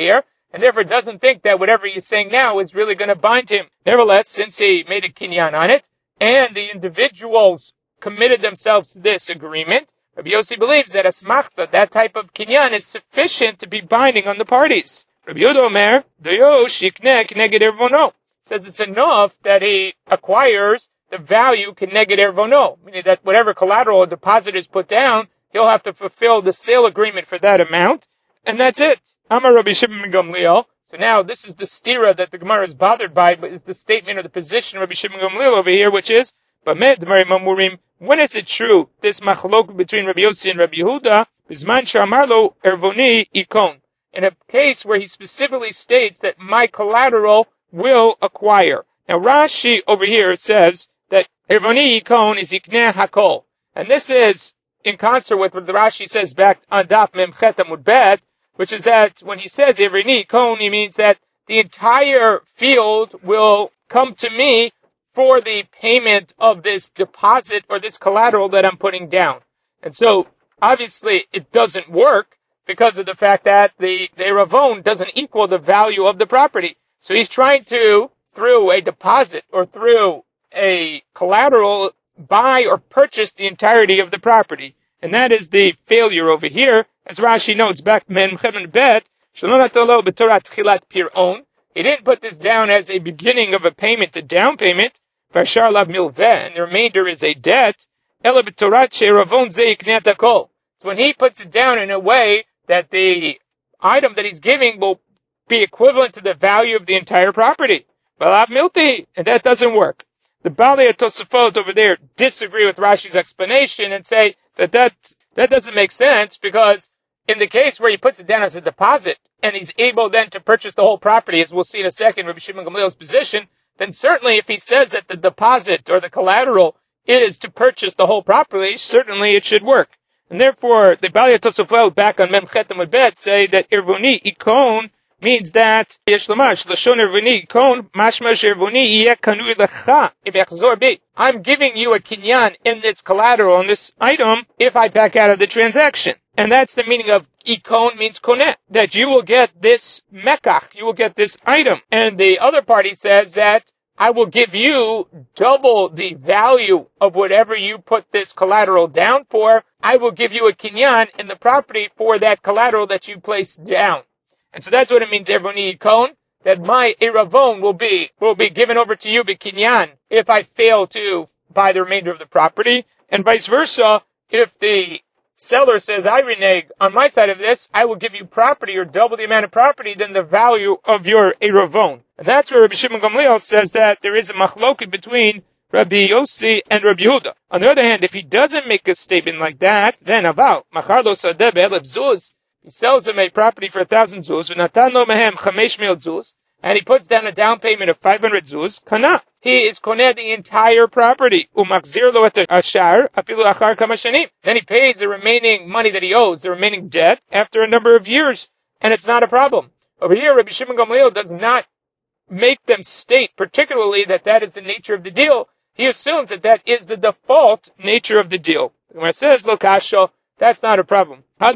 S1: and therefore doesn't think that whatever he's saying now is really going to bind him. Nevertheless, since he made a kinyan on it, and the individuals committed themselves to this agreement, Rabbi Yossi believes that asmachta, that type of kinyan, is sufficient to be binding on the parties. Rabbi Yehuda Omer, Dayo shikneh k'neged ervono, says it's enough that he acquires the value k'neged ervono, meaning that whatever collateral or deposit is put down, he'll have to fulfill the sale agreement for that amount, and that's it. Amar Rabbi Shimon ben Gamliel. So now this is the stira that the Gemara is bothered by, but it's the statement or the position of Rabbi Shimon ben Gamliel over here, which is, Bamed Dmari Mamurim, when is it true, this machlok between Rabbi Yossi and Rabbi Yehuda, Bizman Shamarlo Ervoni Ikon, in a case where he specifically states that my collateral will acquire. Now Rashi over here says that Ervoni Ikon is Ikneh Hakol, and this is in concert with what the Rashi says back on Daf Memchet Amud Bet, which is that when he says Ervoni Ikon, he means that the entire field will come to me for the payment of this deposit or this collateral that I'm putting down. And so, obviously, it doesn't work because of the fact that the, the Eravon doesn't equal the value of the property. So he's trying to, through a deposit or through a collateral, buy or purchase the entirety of the property. And that is the failure over here. As Rashi notes back, Memchet Bet, Shalom Atalo B'Torah Tchilat Pir'on. He didn't put this down as a beginning of a payment, a down payment. Vashar Lav Milveh, and the remainder is a debt. Ela B'Torah She'Ravon Ze Yikneh Hakol. So when he puts it down in a way that the item that he's giving will be equivalent to the value of the entire property. Balav Milti, and that doesn't work. The Balei Tosafot over there disagree with Rashi's explanation and say that, that that doesn't make sense because in the case where he puts it down as a deposit and he's able then to purchase the whole property, as we'll see in a second, Rabbi Shimon Gamliel's position, then certainly if he says that the deposit or the collateral is to purchase the whole property, certainly it should work. And therefore, the Balei Tosafot back on Memchet Amud Bet say that Ervoni Ikon means that Yesh Lamash Lashon Ervoni Ikon Mashma Ervoni Yeh Kanui Lecha If Yachzor Bi. I'm giving you a kinyan in this collateral, in this item, if I back out of the transaction. And that's the meaning of Ikon means koneh, that you will get this mekach, you will get this item. And the other party says that I will give you double the value of whatever you put this collateral down for. I will give you a kinyan in the property for that collateral that you placed down. And so that's what it means, Ervoni Ikon, that my Eravon will be, will be given over to you, B'kinyan, if I fail to buy the remainder of the property. And vice versa, if the seller says, I renege on my side of this, I will give you property or double the amount of property than the value of your Eravon. And that's where Rabbi Shimon Gamliel says that there is a machloket between Rabbi Yossi and Rabbi Yehuda. On the other hand, if he doesn't make a statement like that, then about Macharlo Sadeh Be'elef Zuz, he sells him a property for a thousand zuz, v'natano mehem chamesh mil zuz, and he puts down a down payment of five hundred zuz, kana. He is koneh the entire property. U'machzir lo et ashar, afilu achar kama shanim. Then he pays the remaining money that he owes, the remaining debt, after a number of years, and it's not a problem. Over here, Rabbi Shimon Gamliel does not make them state particularly that that is the nature of the deal. He assumes that that is the default nature of the deal. When it says lo kasha, that's not a problem. It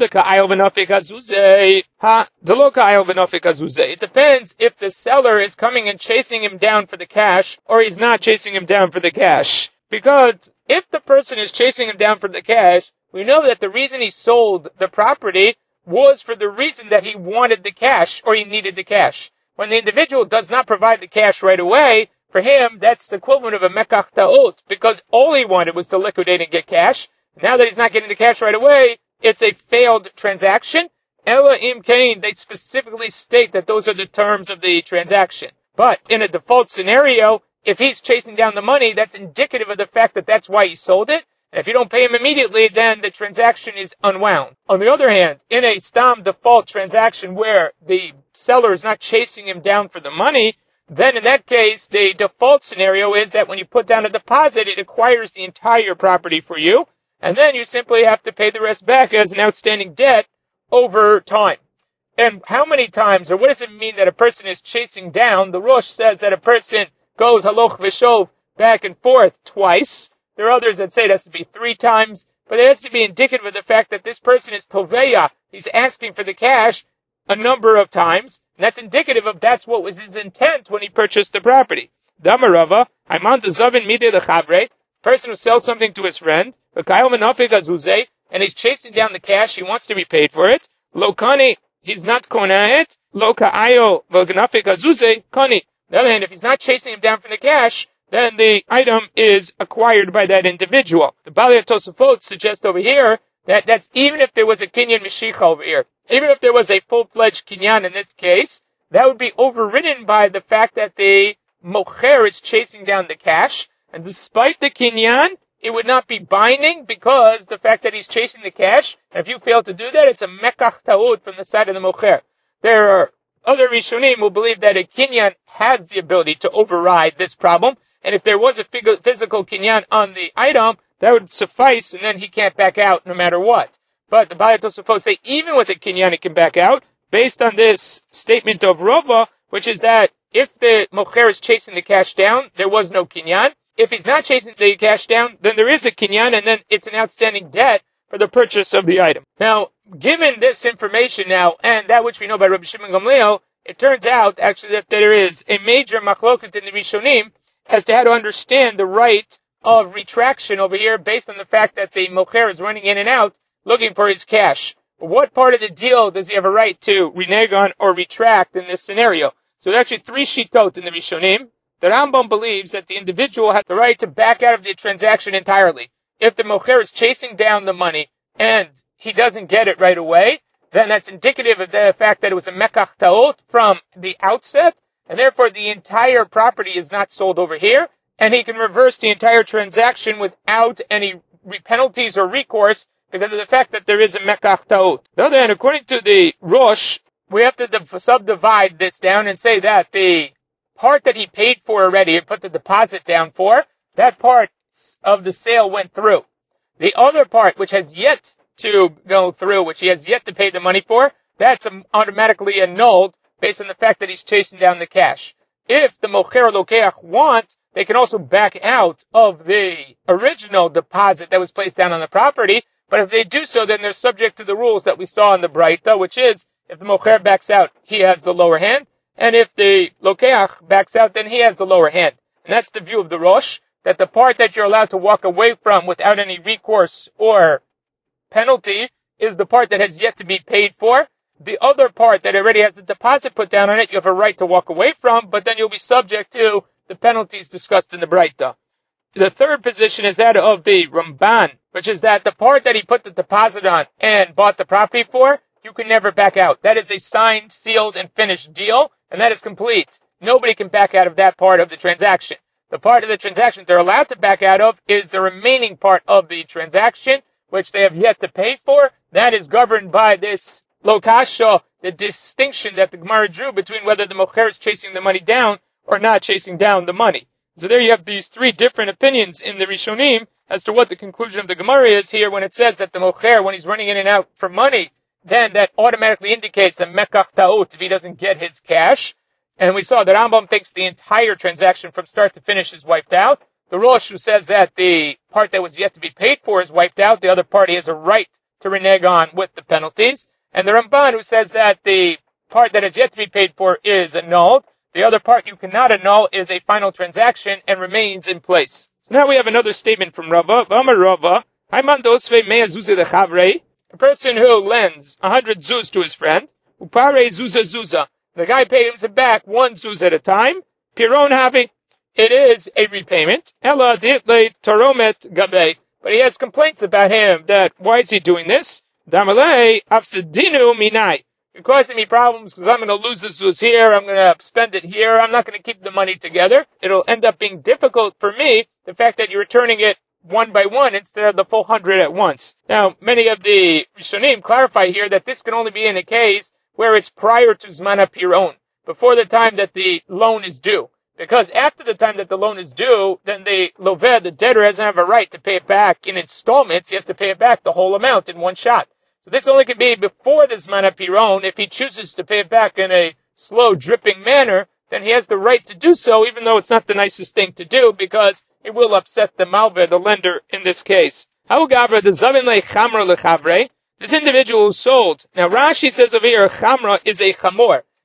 S1: depends if the seller is coming and chasing him down for the cash, or he's not chasing him down for the cash. Because if the person is chasing him down for the cash, we know that the reason he sold the property was for the reason that he wanted the cash, or he needed the cash. When the individual does not provide the cash right away, for him, that's the equivalent of a mekach ta'ot, because all he wanted was to liquidate and get cash. Now that he's not getting the cash right away, it's a failed transaction. Ela im kain, they specifically state that those are the terms of the transaction. But in a default scenario, if he's chasing down the money, that's indicative of the fact that that's why he sold it. And if you don't pay him immediately, then the transaction is unwound. On the other hand, in a stam default transaction where the seller is not chasing him down for the money, then in that case, the default scenario is that when you put down a deposit, it acquires the entire property for you. And then you simply have to pay the rest back as an outstanding debt over time. And how many times, or what does it mean that a person is chasing down? The Rosh says that a person goes haloch v'shov back and forth twice. There are others that say it has to be three times. But it has to be indicative of the fact that this person is toveya. He's asking for the cash a number of times. And that's indicative of that's what was his intent when he purchased the property. Damarava, Haiman Zavin Mide Lechavre, person who sells something to his friend, and he's chasing down the cash, he wants to be paid for it. Lokani, he's not konahet. Lokaayo Vognafik Azuze, Kani. On the other hand, if he's not chasing him down for the cash, then the item is acquired by that individual. The Balei Tosafot suggests over here that that's even if there was a kinyan mishicha over here, even if there was a full-fledged kinyan in this case, that would be overridden by the fact that the mocher is chasing down the cash, and despite the kinyan, it would not be binding because the fact that he's chasing the cash, and if you fail to do that, it's a mekach ta'ud from the side of the mocher. There are other Rishonim who believe that a kinyan has the ability to override this problem, and if there was a physical kinyan on the item, that would suffice, and then he can't back out no matter what. But the Balei Tosafot say even with a kinyan he can back out, based on this statement of Rava, which is that if the mocher is chasing the cash down, there was no kinyan. If he's not chasing the cash down, then there is a kinyan, and then it's an outstanding debt for the purchase of the item. Now, given this information now, and that which we know by Rabbi Shimon Gamliel, it turns out actually that there is a major machloket in the Rishonim as to how to understand the right of retraction over here based on the fact that the mocher is running in and out looking for his cash. What part of the deal does he have a right to renege on or retract in this scenario? So there's actually three shitot in the Rishonim. The Rambam believes that the individual has the right to back out of the transaction entirely. If the mocher is chasing down the money and he doesn't get it right away, then that's indicative of the fact that it was a mekach ta'ot from the outset, and therefore the entire property is not sold over here, and he can reverse the entire transaction without any penalties or recourse because of the fact that there is a mekach ta'ot. On the other hand, according to the Rosh, we have to subdivide this down and say that the part that he paid for already and put the deposit down for, that part of the sale went through. The other part, which has yet to go through, which he has yet to pay the money for, that's automatically annulled based on the fact that he's chasing down the cash. If the mocher lokeach want, they can also back out of the original deposit that was placed down on the property, but if they do so, then they're subject to the rules that we saw in the Braita, which is, if the mocher backs out, he has the lower hand, and if the lokeach backs out, then he has the lower hand. And that's the view of the Rosh, that the part that you're allowed to walk away from without any recourse or penalty is the part that has yet to be paid for. The other part that already has the deposit put down on it, you have a right to walk away from, but then you'll be subject to the penalties discussed in the Braita. The third position is that of the Ramban, which is that the part that he put the deposit on and bought the property for, you can never back out. That is a signed, sealed, and finished deal, and that is complete. Nobody can back out of that part of the transaction. The part of the transaction they're allowed to back out of is the remaining part of the transaction, which they have yet to pay for. That is governed by this lokasha, the distinction that the Gemara drew between whether the mocher is chasing the money down or not chasing down the money. So there you have these three different opinions in the Rishonim as to what the conclusion of the Gemara is here when it says that the mocher, when he's running in and out for money, then that automatically indicates a mekach ta'ut if he doesn't get his cash. And we saw that Rambam thinks the entire transaction from start to finish is wiped out. The Rosh, who says that the part that was yet to be paid for is wiped out, the other party has a right to renege on with the penalties. And the Ramban, who says that the part that has yet to be paid for is annulled. The other part you cannot annul is a final transaction and remains in place. So now we have another statement from Rava. V'amar Rava, Haiman dosve mea zuzah lechavre, a person who lends a hundred zuz to his friend, upare zuzah zuzah. The guy pays him back one zuz at a time. Piron havi. It is a repayment. Ela ditle taromet gabe. But he has complaints about him that why is he doing this? Damalei afsedinu minai. You're causing me problems because I'm going to lose the zuz here. I'm going to spend it here. I'm not going to keep the money together. It'll end up being difficult for me. The fact that you're returning it one by one instead of the full hundred at once. Now, many of the Rishonim clarify here that this can only be in a case where it's prior to Zman HaPiron, before the time that the loan is due. Because after the time that the loan is due, then the loveh, the debtor, doesn't have a right to pay it back in installments. He has to pay it back the whole amount in one shot. So this only can be before the Zman HaPiron. If he chooses to pay it back in a slow, dripping manner, then he has the right to do so, even though it's not the nicest thing to do, because it will upset the malveh, the lender, in this case. How gavra the zavin le chamra le chavre? This individual who sold. Now Rashi says over here, chamra is a chamor.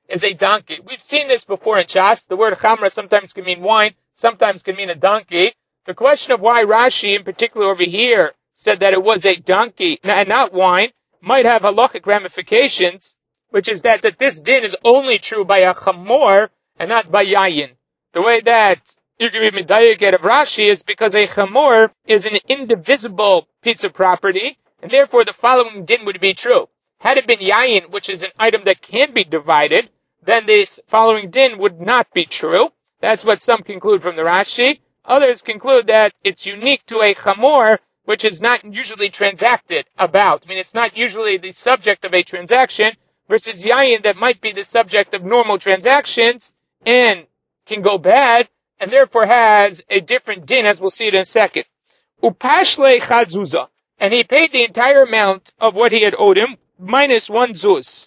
S1: is a donkey. We've seen this before in Shas. The word chamra sometimes can mean wine, sometimes can mean a donkey. The question of why Rashi, in particular over here, said that it was a donkey and not wine, might have halachic ramifications, which is that, that this din is only true by a chamor and not by yayin. The way that you can be medayek of Rashi is because a chamor is an indivisible piece of property, and therefore the following din would be true. Had it been yayin, which is an item that can be divided, then this following din would not be true. That's what some conclude from the Rashi. Others conclude that it's unique to a chamor, which is not usually transacted about. I mean, it's not usually the subject of a transaction, versus yayin that might be the subject of normal transactions and can go bad, and therefore has a different din, as we'll see it in a second. Upashle chazuzah, and he paid the entire amount of what he had owed him, minus one zuz.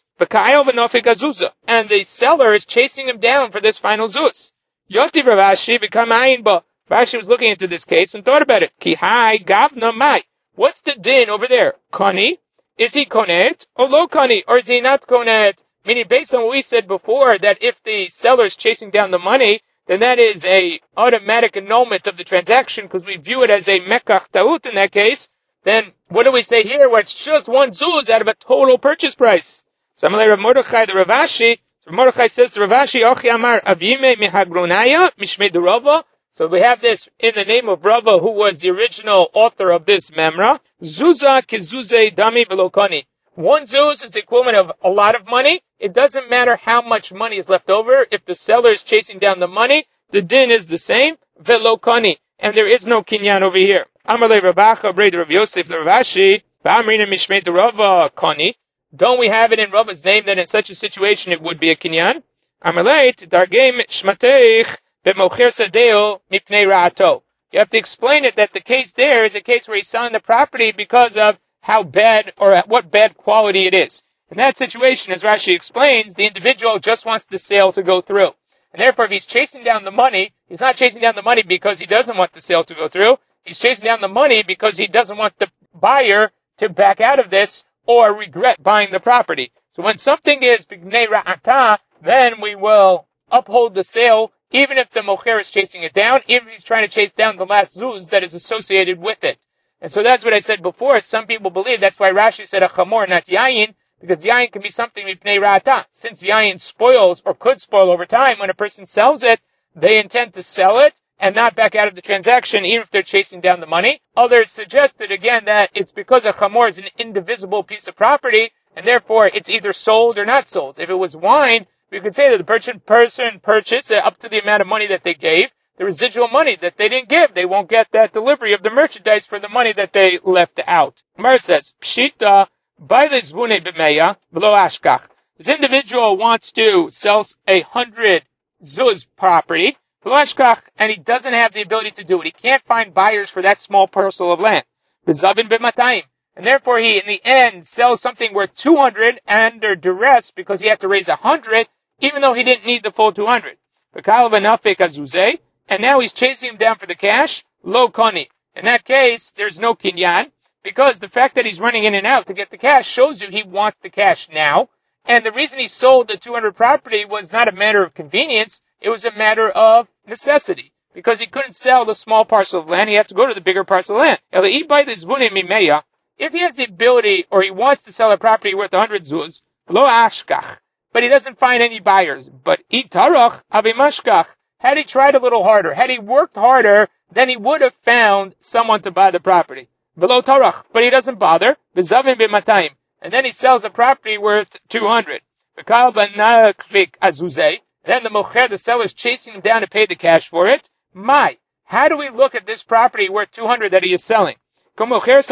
S1: And the seller is chasing him down for this final zuz. Yoti Ravashi become ayin ba. Rashi was looking into this case and thought about it. Ki hai gavna mai. What's the din over there? Koni? Is he konet or lo koni? Or is he not konet? Meaning, based on what we said before, that if the seller is chasing down the money, then that is a automatic annulment of the transaction, because we view it as a mekach ta'ut in that case. Then what do we say here, where it's just one zuz out of a total purchase price? Samalei Rav Mordechai, the Ravashi, Rav Mordechai says to Ravashi, Ochi Amar Avime Mihagronaya Mishmei Rava. So we have this in the name of Rava, who was the original author of this memra. Zuza kizuze dami velokani. One zuz is the equivalent of a lot of money. It doesn't matter how much money is left over. If the seller is chasing down the money, the din is the same. Velokani. And there is no kinyan over here. Amalei Rabacha, Brei Rav Yosef, the Ravashi, V'amrina Mishmei Rava kani. Don't we have it in Rava's name that in such a situation it would be a kinyan? Amalei Dargem Shmateich B'mocher Sadeo Mipnei Ra'ato. You have to explain it that the case there is a case where he's selling the property because of how bad or what bad quality it is. In that situation, as Rashi explains, the individual just wants the sale to go through. And therefore, if he's chasing down the money, he's not chasing down the money because he doesn't want the sale to go through. He's chasing down the money because he doesn't want the buyer to back out of this or regret buying the property. So when something is b'gnei ra'ata, then we will uphold the sale, even if the mocher is chasing it down, even if he's trying to chase down the last zuz that is associated with it. And so that's what I said before. Some people believe that's why Rashi said a chamor, not yayin, because yayin can be something mipnei ra'ata. Since yayin spoils or could spoil over time, when a person sells it, they intend to sell it and not back out of the transaction, even if they're chasing down the money. Others suggested again that it's because a chamor is an indivisible piece of property, and therefore it's either sold or not sold. If it was wine, we could say that the person purchased up to the amount of money that they gave. The residual money that they didn't give, they won't get that delivery of the merchandise for the money that they left out. Gemara says, Pshita, baile zvune b'meya, v'lo ashkach. This individual wants to sell a hundred zuz property, v'lo ashkach, and he doesn't have the ability to do it. He can't find buyers for that small parcel of land. B'zavin b'matayim. And therefore he, in the end, sells something worth two hundred under duress because he had to raise a hundred, even though he didn't need the full two hundred. V'kal v'nafek azuzeh. And now he's chasing him down for the cash, lo koni. In that case, there's no kinyan, because the fact that he's running in and out to get the cash shows you he wants the cash now. And the reason he sold the two hundred property was not a matter of convenience, it was a matter of necessity. Because he couldn't sell the small parcel of land, he had to go to the bigger parcel of land. If he has the ability, or he wants to sell a property worth one hundred zuz, lo ashkach, but he doesn't find any buyers. But itarach avimashkach. Had he tried a little harder, had he worked harder, then he would have found someone to buy the property. V'lo tarach, but he doesn't bother. V'zavin b'matayim, and then he sells a property worth two hundred. V'kal b'nakvik azuzei. Then the mocher, the seller, is chasing him down to pay the cash for it. My, how do we look at this property worth two hundred that he is selling? Is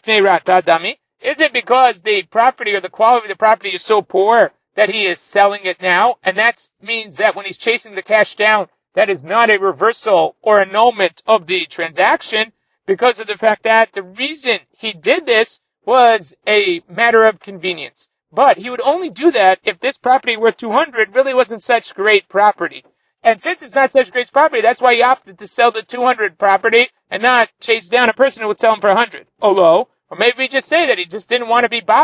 S1: it because the property or the quality of the property is so poor that he is selling it now? And that means that when he's chasing the cash down, that is not a reversal or annulment of the transaction, because of the fact that the reason he did this was a matter of convenience. But he would only do that if this property worth two hundred really wasn't such great property. And since it's not such great property, that's why he opted to sell the two hundred property and not chase down a person who would sell him for one hundred. Although, or maybe we just say that he just didn't want to be bothered.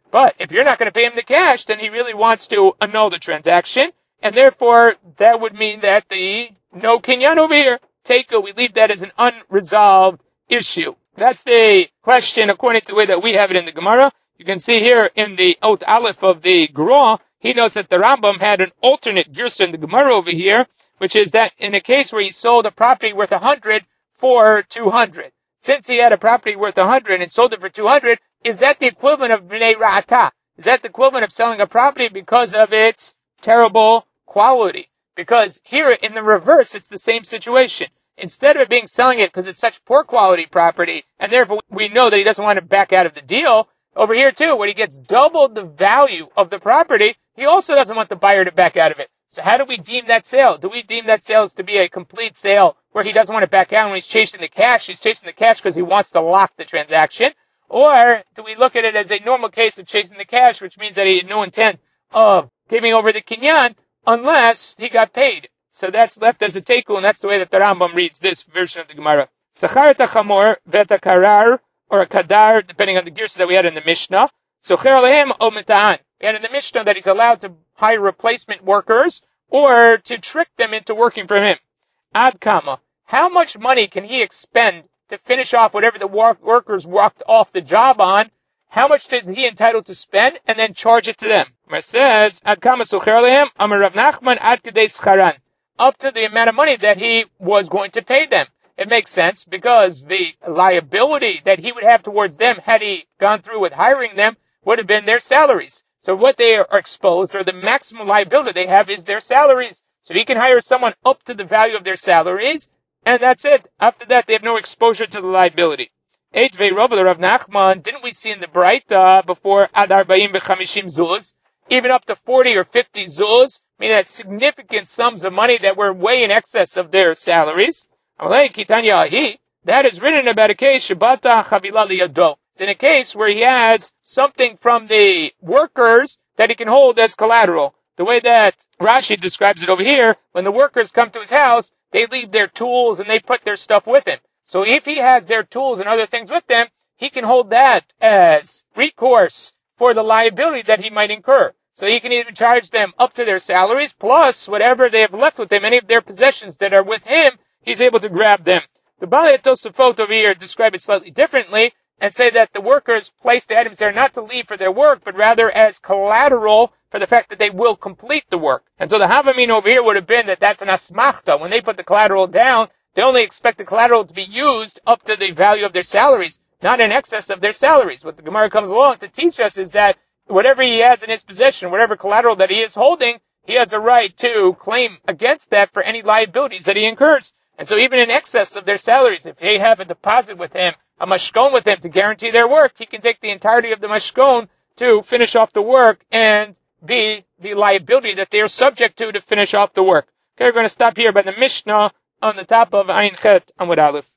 S1: But if you're not going to pay him the cash, then he really wants to annul the transaction, and therefore that would mean that the no kinyan over here, tekel, we leave that as an unresolved issue. That's the question according to the way that we have it in the Gemara. You can see here in the Ot Aleph of the Gra, he notes that the Rambam had an alternate girsa in the Gemara over here, which is that in a case where he sold a property worth a hundred for two hundred. Since he had a property worth a hundred and sold it for two hundred, is that the equivalent of Bnei Ra'ata? Is that the equivalent of selling a property because of its terrible quality? Because here in the reverse, it's the same situation. Instead of it being selling it because it's such poor quality property, and therefore we know that he doesn't want to back out of the deal, over here too, when he gets doubled the value of the property, he also doesn't want the buyer to back out of it. So how do we deem that sale? Do we deem that sale to be a complete sale where he doesn't want to back out when he's chasing the cash? He's chasing the cash because he wants to lock the transaction. Or do we look at it as a normal case of chasing the cash, which means that he had no intent of giving over the kinyan unless he got paid? So that's left as a tekel, and that's the way that the Rambam reads this version of the Gemara. Sachar tachamor veta karar, or a kadar, depending on the girsa that we had in the Mishnah. So cher alehem o mita'an. We had in the Mishnah that he's allowed to hire replacement workers or to trick them into working for him. Ad kama. How much money can he expend to finish off whatever the work- workers walked off the job on? How much is he entitled to spend and then charge it to them? It says, Ad kama socher alehem, Amar Rav Nachman ad kedei scharan. Up to the amount of money that he was going to pay them. It makes sense because the liability that he would have towards them had he gone through with hiring them would have been their salaries. So what they are exposed, or the maximum liability they have, is their salaries. So he can hire someone up to the value of their salaries, and that's it. After that, they have no exposure to the liability. Eitvei Rabbi Rav Nachman, didn't we see in the Braita before Ad Arba'im v'Chamishim Zuz, even up to forty or fifty Zuz, meaning that significant sums of money that were way in excess of their salaries? That is written about a case, Shabata Chavila Liyado. In a case where he has something from the workers that he can hold as collateral. The way that Rashi describes it over here, when the workers come to his house, they leave their tools and they put their stuff with him. So if he has their tools and other things with them, he can hold that as recourse for the liability that he might incur. So he can even charge them up to their salaries, plus whatever they have left with him, any of their possessions that are with him, he's able to grab them. The Balei Tosafot over here describe it slightly differently and say that the workers place the items there not to leave for their work, but rather as collateral for the fact that they will complete the work. And so the Havamin over here would have been that that's an asmachta. When they put the collateral down, they only expect the collateral to be used up to the value of their salaries, not in excess of their salaries. What the Gemara comes along to teach us is that whatever he has in his possession, whatever collateral that he is holding, he has a right to claim against that for any liabilities that he incurs. And so even in excess of their salaries, if they have a deposit with him, a mashkon with him to guarantee their work, he can take the entirety of the mashkon to finish off the work and be the liability that they are subject to to finish off the work. Okay, we're going to stop here by the Mishnah on the top of Ayin Chet Amud Aleph.